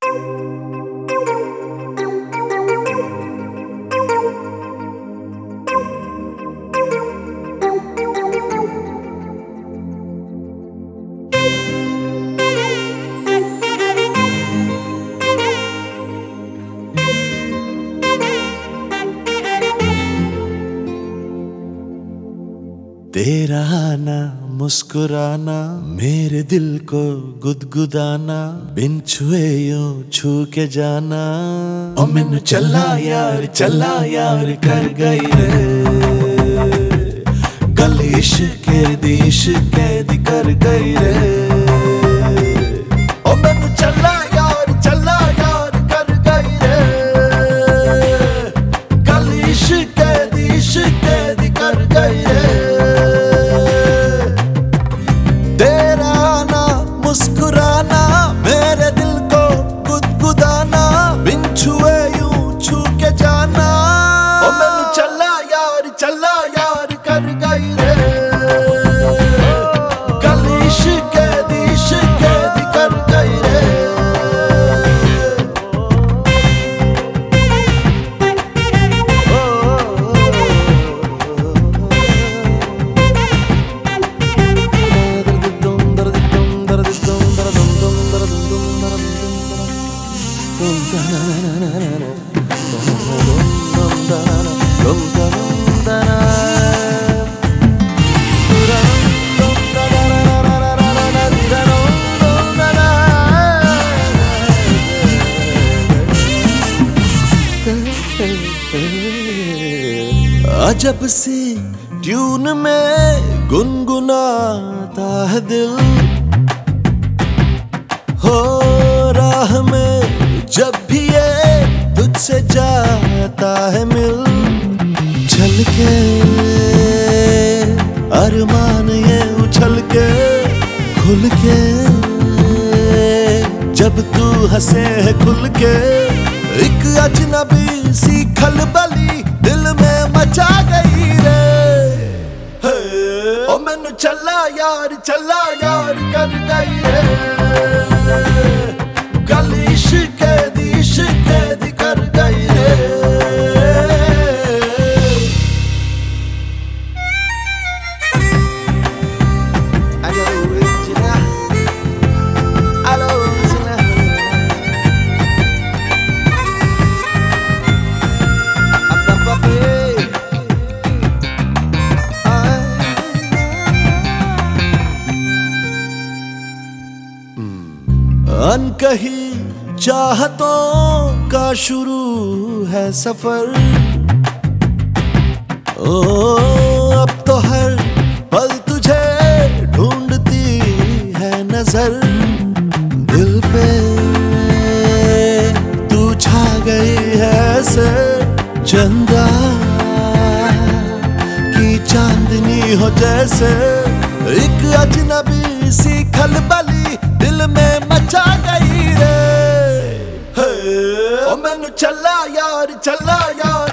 तेरा आना मुस्कुराना मेरे दिल को गुदगुदाना बिन छुए यूं छू के जाना ओ मैनू चला यार कर गई रे गल इश्क दी कर गई रे ओ मैनू चला यार कर गई रे गल इश्क दी कर गई रे मुस्कुराना मेरे दिल को गुदगुदाना बिन छुए यूं छू के जाना ओ मैनू चला यार कर गई रे गल इश्क दी कर गई रे अजब सी ट्यून में गुनगुनाता है दिल हो राह में जब भी ये तुझसे जाता है मिल चल के अरमान ये उछल के खुल के जब तू हंसे है खुल के एक अजनबी सी खलबली दिल में मचा गई रे ओ मैनू चला यार कर गई रे गल इश्क दी कर गई रे अनकही चाहतों का शुरू है सफर ओ अब तो हर पल तुझे ढूंढती है नजर दिल पे तू छा गई है ऐसे चंदा की चांदनी हो जैसे एक अजनबी सी खलबली दिल में मचा गई रे ओ मैनू चला यार